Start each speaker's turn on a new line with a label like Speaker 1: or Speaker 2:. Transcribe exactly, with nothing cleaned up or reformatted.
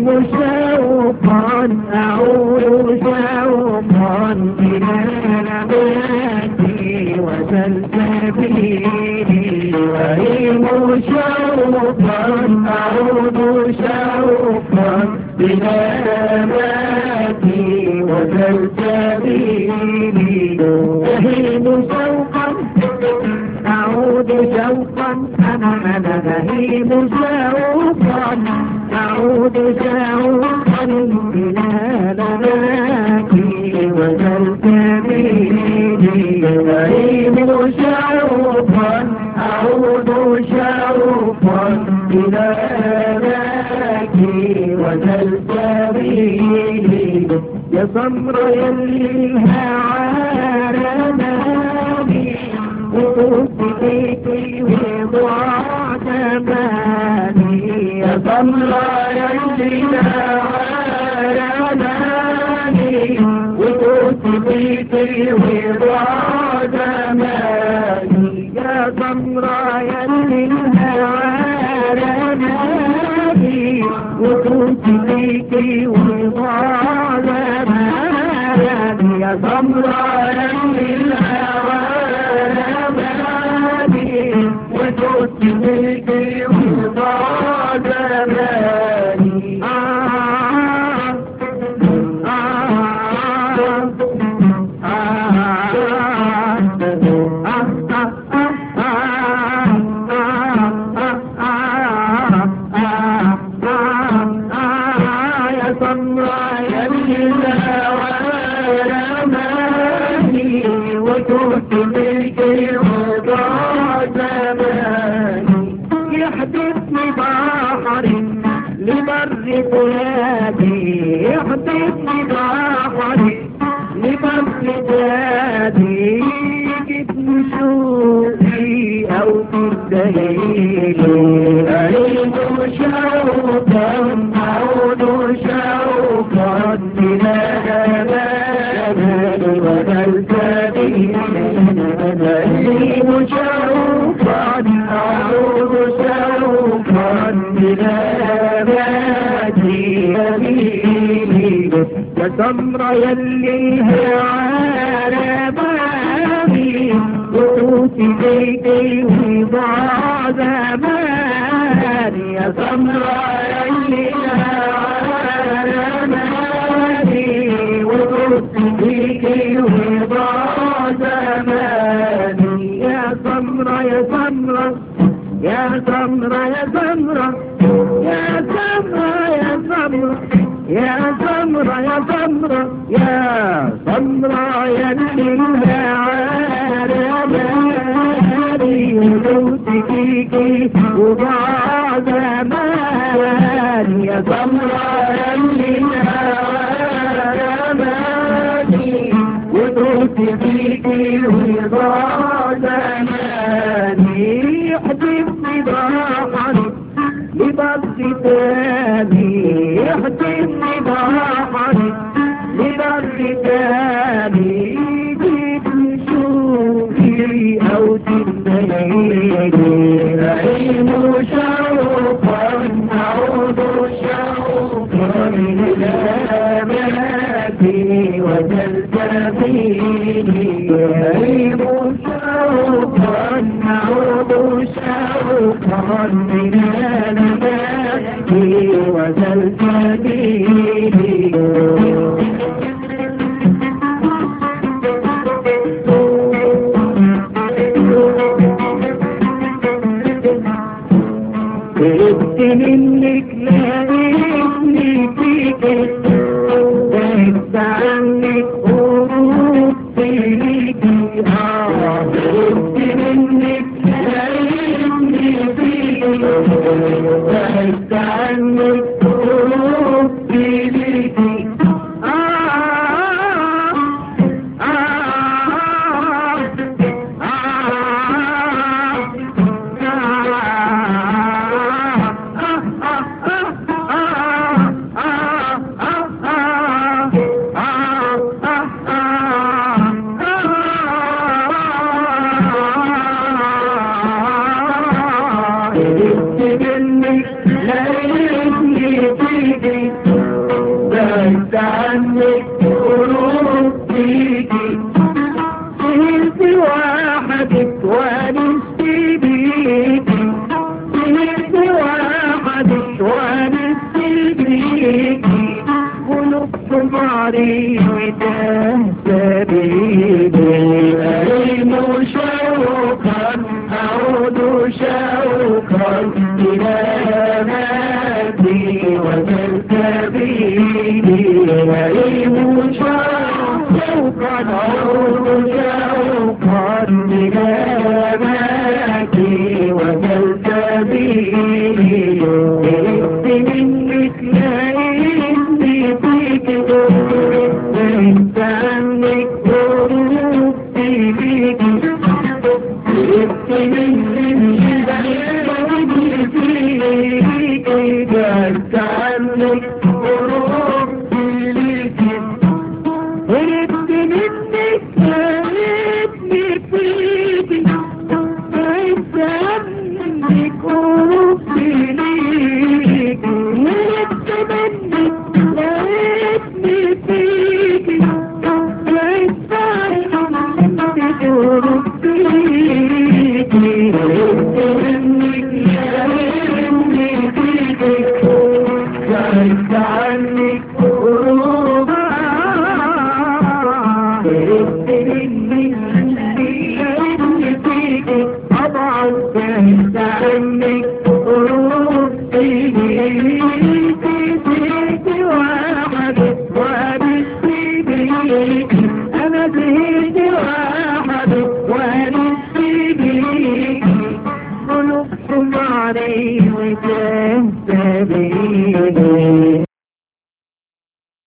Speaker 1: شوقا أعود شوقا إلى نباتي وسلسبيلي وأهيم شوقا أعود شوقا إلى نباتي وسلسبيلي أهيم شوقا أعود شوقا أنا أنا أهيم شوقا أعود شوقا إلى نباتي وسلسبيلي أهيم شوقا أعود شوقا إلى نباتي وسلسبيلي يا سمر يليها عارناني وقفتي وضعت مالي يا سمر يليها عارناني وقفتي وضعت مالي يا سمر يليها عارناني وقفتي وضعت يا سمراء للهواني وتسميك وضاد ماني يا سمراء وتسميك وضاد ماني يحدثني بحر لبر بلادي يحدثني بحر لبر بلادي جبن شوقي أو بالدليل أعيد شوقا أعود شوقا إلى جمال وسلسبيل أهيم شوقا أعود شوقا إلى نباتي سبيلي يا سمر يليها عارباني وتوتي بيتي وضع زماني يا سمر يليها عارباني وتوتي بيتي وضع زماني يا سمر يا سمر يا سمر يا سمر يا سمر يا سمر يا سمر يا سمر يا سمر يليها عارباني وتوتي بيكي وضع زماني يا سمر يليها عارباني وتوتي بيكي وضع زماني يحدثني بحر لبر تاني يحدثني بحر لبر تاني جيبني شوقي أو تنبيني أعيد شوقا أعود شوقا إلى نباتي وسلسبيلي أعيد شوقا أعود شوقا إلى نباتي وسلسبيلي قلت منك لقيتني فيك بعدت عنك قربت ليكي قلت منك لقيتني فيك بعدت عنك قربت ليكي فيكي بعدت عنك قلوب فيكي انت وحدك ونسي بيكي انت وحدك ونسي بيكي قلوب حماري وتهتى بيدي أريم شوقا أعود شوقا إلى ماتي وتلتبيني أريم شوقا أعود شوقا إلى ماتي وتلتبيني إنت منك لإني فيك انت عنك قلوب فيك انت منك لإني فيك انت عنك قلوب فيك انت منك لإني فيك انت عنك قلوب فيك عنك